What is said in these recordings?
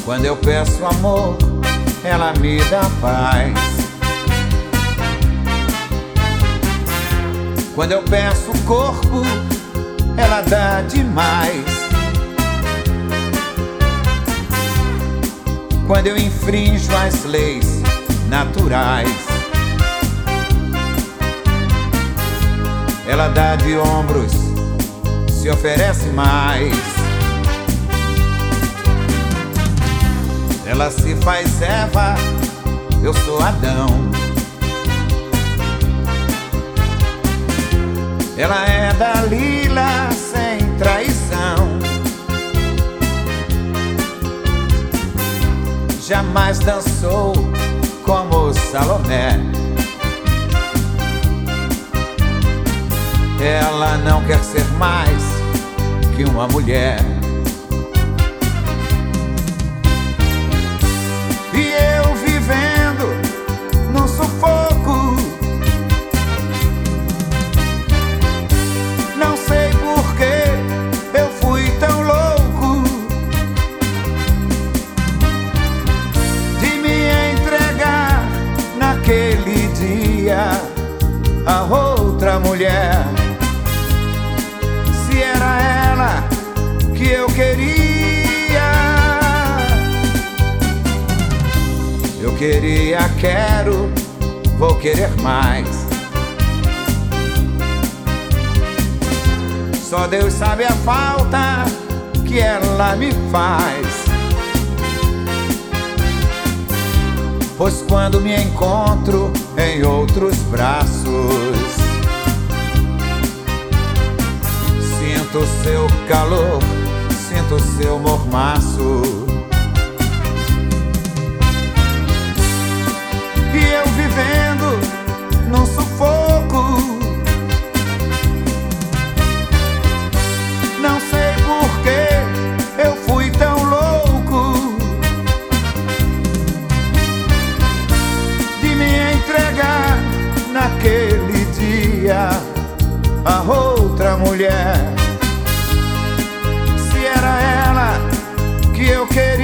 Quando eu peço amor, ela me dá paz. Quando eu peço corpo, ela dá demais. Quando eu infrinjo as leis naturais, ela dá de ombros, se oferece mais. Ela se faz Eva, eu sou Adão. Ela é Dalila sem traição. Jamais dançou como Salomé. Ela não quer ser mais que uma mulher. E eu vivendo num sufoco, não sei por que eu fui tão louco de me entregar naquele dia a outra mulher. Se era ela que eu queria, quero, vou querer mais. Só Deus sabe a falta que ela me faz. Pois quando me encontro em outros braços, sinto seu calor, sinto seu mormaço. E eu vivendo num sufoco, não sei por que eu fui tão louco de me entregar naquele dia a outra mulher. Se era ela que eu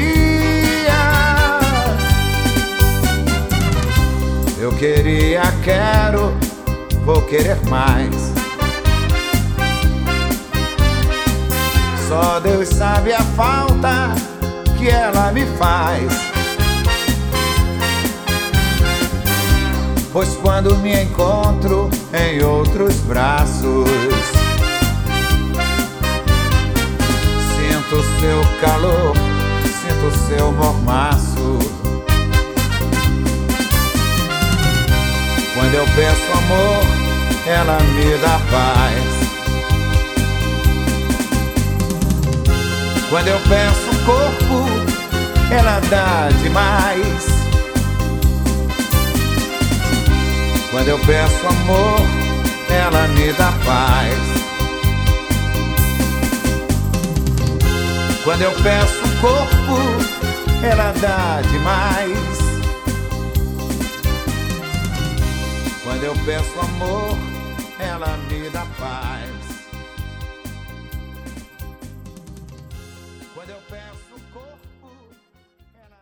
queria, quero, vou querer mais. Só Deus sabe a falta que ela me faz. Pois quando me encontro em outros braços, sinto seu calor, sinto seu mormaço. Quando eu peço amor, ela me dá paz. Quando eu peço corpo, ela dá demais. Quando eu peço amor, ela me dá paz. Quando eu peço corpo, ela dá demais. Quando eu peço amor, ela me dá paz.